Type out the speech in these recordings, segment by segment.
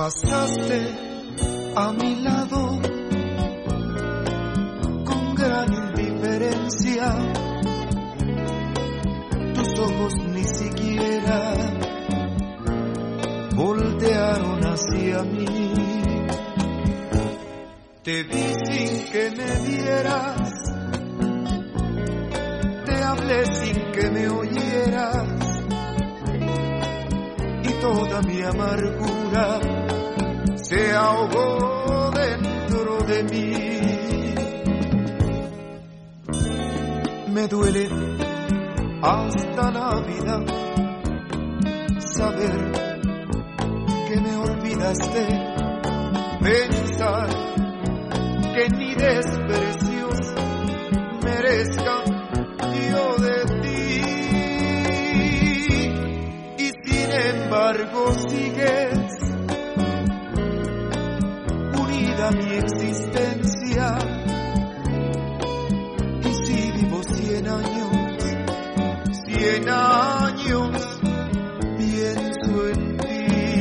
Pasaste a mi lado con gran indiferencia, tus ojos ni siquiera voltearon hacia mí. Te vi sin que me vieras, te hablé sin que me oyeras, y toda mi amargura se ahogó dentro de mí. Me duele hasta la vida saber que me olvidaste, pensar que ni desprecios merezca yo de ti, y sin embargo sigues unida a mi existencia. Y si vivo 100 años, 100 años pienso en ti.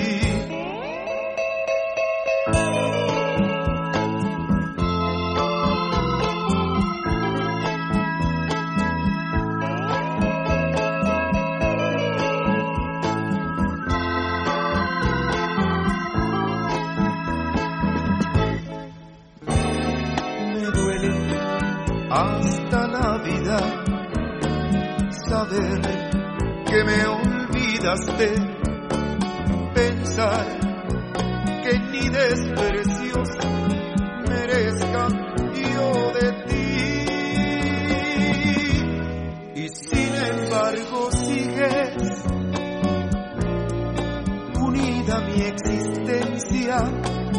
Hasta la vida saber que me olvidaste, pensar que ni desprecios merezca yo de ti, y sin embargo sigues unida a mi existencia.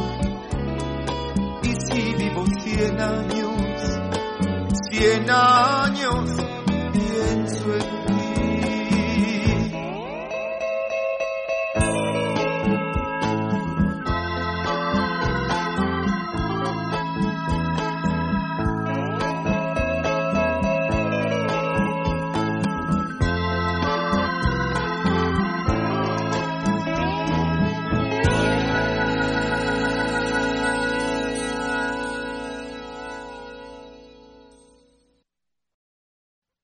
Y si vivo 100 años, 100 años pienso en ti.